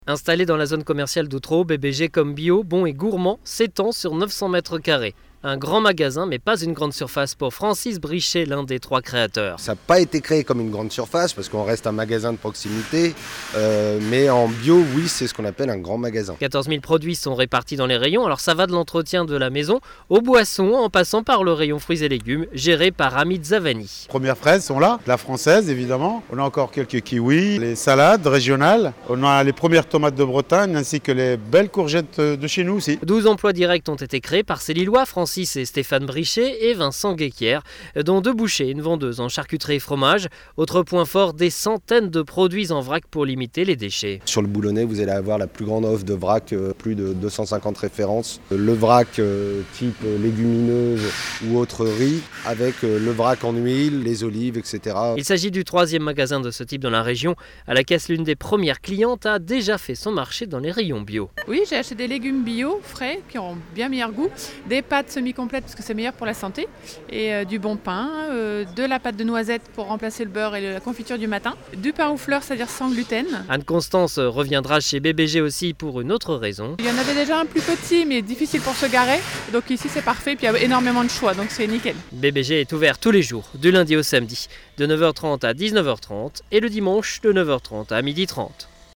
Installé dans la zone commerciale d'Outreau, BBG comme bio, bon et gourmand s'étend sur 900 mètres carrés. Un grand magasin, mais pas une grande surface pour Francis Brichet, l'un des trois créateurs. Ça n'a pas été créé comme une grande surface parce qu'on reste un magasin de proximité, mais en bio, oui, c'est ce qu'on appelle un grand magasin. 14 000 produits sont répartis dans les rayons, alors ça va de l'entretien de la maison aux boissons, en passant par le rayon fruits et légumes, géré par Hamid Zavani. Premières fraises sont là, la française évidemment. On a encore quelques kiwis, les salades régionales. On a les premières tomates de Bretagne ainsi que les belles courgettes de chez nous aussi. 12 emplois directs ont été créés par ces Lillois, Francis et Stéphane Brichet et Vincent Guéquière, dont 2 bouchers, une vendeuse en charcuterie et fromage. Autre point fort, des centaines de produits en vrac pour limiter les déchets. Sur le Boulonnais, vous allez avoir la plus grande offre de vrac, plus de 250 références. Le vrac type légumineuse ou autre riz, avec le vrac en huile, les olives, etc. Il s'agit du 3e magasin de ce type dans la région. À la caisse, l'une des premières clientes a déjà fait son marché dans les rayons bio. Oui, j'ai acheté des légumes bio, frais, qui ont bien meilleur goût, des pâtes semi-complètes parce que c'est meilleur pour la santé, et du bon pain, de la pâte de noisette pour remplacer le beurre et la confiture du matin, du pain aux fleurs, c'est-à-dire sans gluten. Anne-Constance reviendra chez BBG aussi pour une autre raison. Il y en avait déjà un plus petit mais difficile pour se garer, donc ici c'est parfait, puis il y a énormément de choix, donc c'est nickel. BBG est ouvert tous les jours, du lundi au samedi, de 9h30 à 19h30 et le dimanche de 9h30 à 12h30.